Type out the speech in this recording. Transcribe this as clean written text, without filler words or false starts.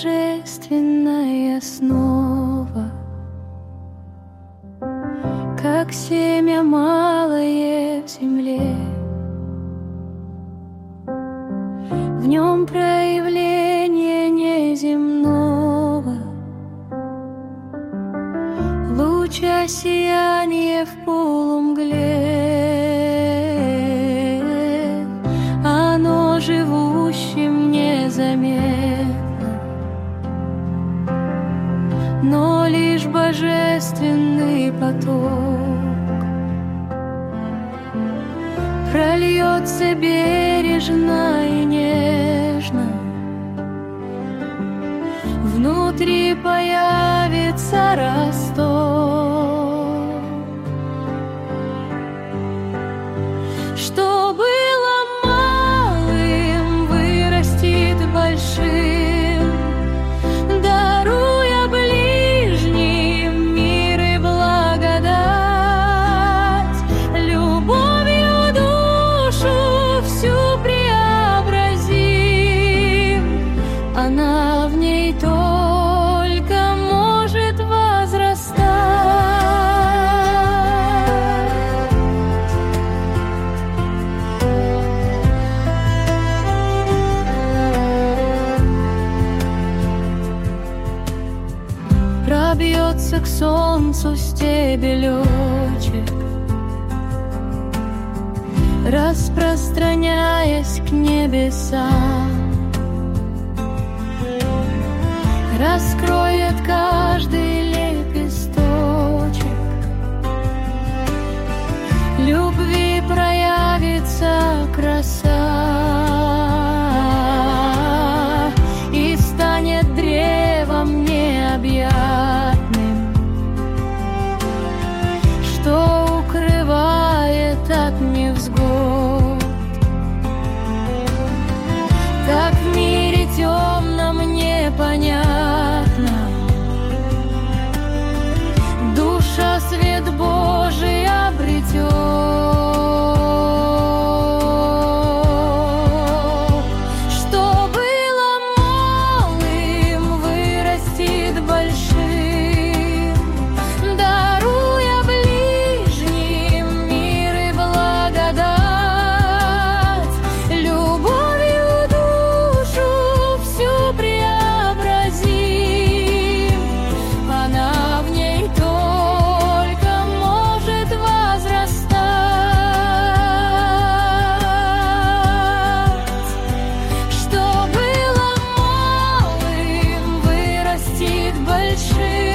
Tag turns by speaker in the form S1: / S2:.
S1: божественная основа, как семя малое в земле. В нем проявление неземного, луча сияния в полумгле. Оно живущим незаметно, но лишь божественный поток прольется бережно и нежно. Внутри появится росток. Что было малым, вырастет большим, даруя ближним мир и благодать. Любовью душу всю преобразим, она в ней только может возрастать. Пробьется к солнцу стебелечек, распространяясь к небесам, раскроет каждый лепесточек, любви проявится краса и станет древом необъятным, что укрывает от невзгод. Так в мире темном непонятно душа свет Божий обретет. Что было малым, вырастет большим, даруя ближним мир и благодать. Любовью душу всю преобразим, она в ней только может возрастать. Что было малым, вырастет большим.